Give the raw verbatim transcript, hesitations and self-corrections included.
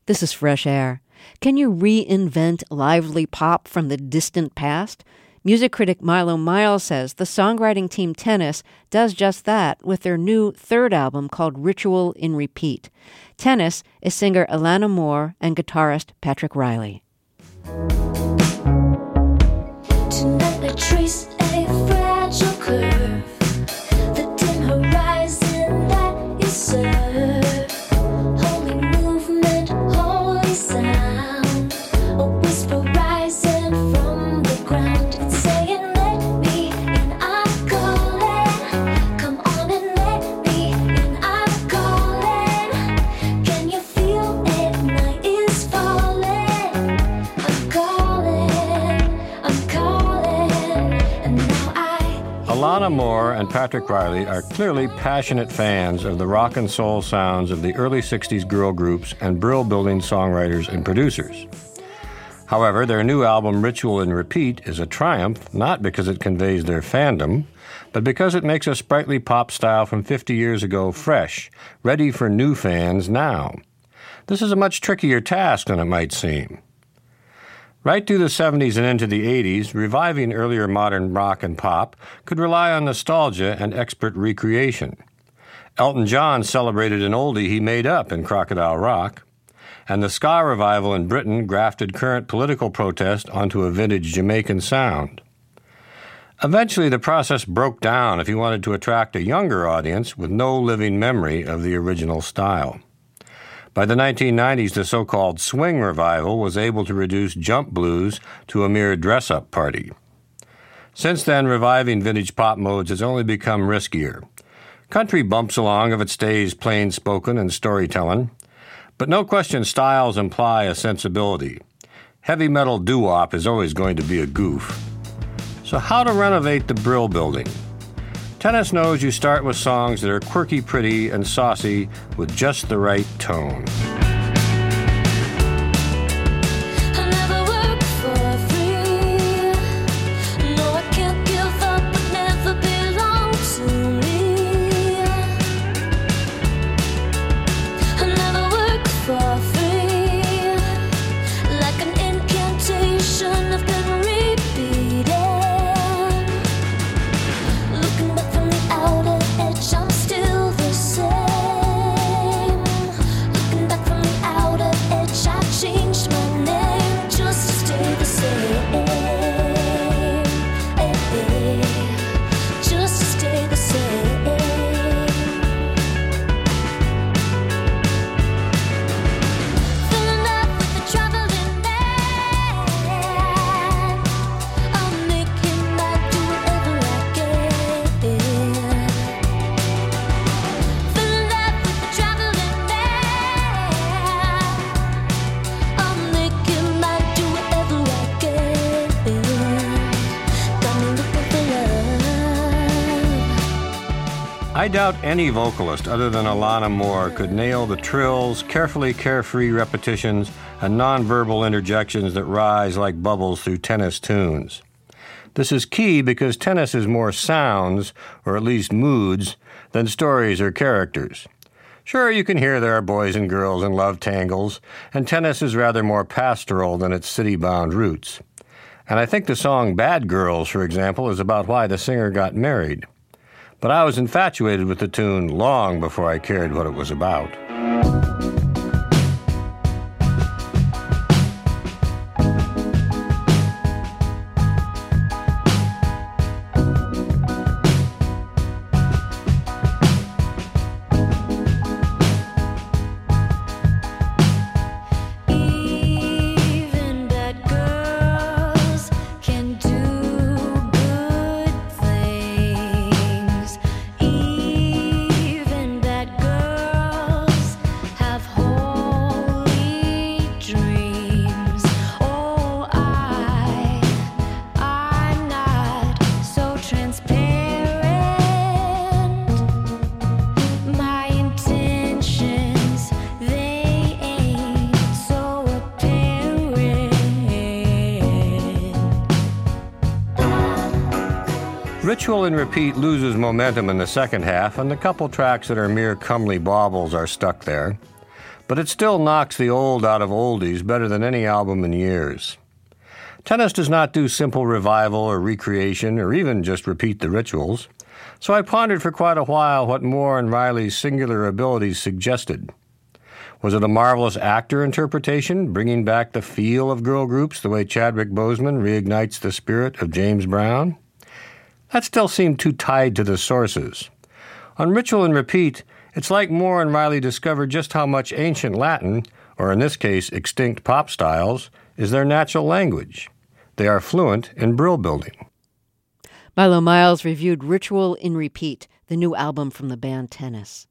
This is Fresh Air. Can you reinvent lively pop from the distant past? Music critic Milo Miles says the songwriting team Tennis does just that with their new third album called Ritual in Repeat. Tennis is singer Alana Moore and guitarist Patrick Riley. Tonight I trace a fragile curve, the dim horizon that is served. Holy movement, holy sound, a whisper rising from the ground. It's saying, let me in, I'm calling. Come on and let me in, I'm calling. Can you feel it? Night is falling. I'm calling, I'm calling, and now I... Alana Moore and Patrick Riley are clearly passionate fans of the rock and soul sounds of the early sixties girl groups and brill-building songwriters and producers. However, their new album, Ritual in Repeat, is a triumph, not because it conveys their fandom, but because it makes a sprightly pop style from fifty years ago fresh, ready for new fans now. This is a much trickier task than it might seem. Right through the seventies and into the eighties, reviving earlier modern rock and pop could rely on nostalgia and expert recreation. Elton John celebrated an oldie he made up in Crocodile Rock, and the ska revival in Britain grafted current political protest onto a vintage Jamaican sound. Eventually, the process broke down if you wanted to attract a younger audience with no living memory of the original style. By the nineteen nineties, the so-called swing revival was able to reduce jump blues to a mere dress-up party. Since then, reviving vintage pop modes has only become riskier. Country bumps along if it stays plain-spoken and storytelling, but no question styles imply a sensibility. Heavy metal doo-wop is always going to be a goof. So how to renovate the brill building? Tennis knows you start with songs that are quirky, pretty, and saucy with just the right tone. I doubt any vocalist other than Alana Moore could nail the trills, carefully carefree repetitions, and nonverbal interjections that rise like bubbles through Tennis tunes. This is key because Tennis is more sounds, or at least moods, than stories or characters. Sure, you can hear there are boys and girls and love tangles, and Tennis is rather more pastoral than its city-bound roots. And I think the song Bad Girls, for example, is about why the singer got married. But I was infatuated with the tune long before I cared what it was about. Ritual in Repeat loses momentum in the second half, and the couple tracks that are mere comely baubles are stuck there. but it still knocks the old out of oldies better than any album in years. Tennis does not do simple revival or recreation or even just repeat the rituals, so I pondered for quite a while what Moore and Riley's singular abilities suggested. Was it a marvelous actor interpretation, bringing back the feel of girl groups the way Chadwick Boseman reignites the spirit of James Brown? That still seemed too tied to the sources. On Ritual and Repeat, it's like Moore and Riley discovered just how much ancient Latin, or in this case extinct pop styles, is their natural language. They are fluent in brill building. Milo Miles reviewed Ritual in Repeat, the new album from the band Tennis.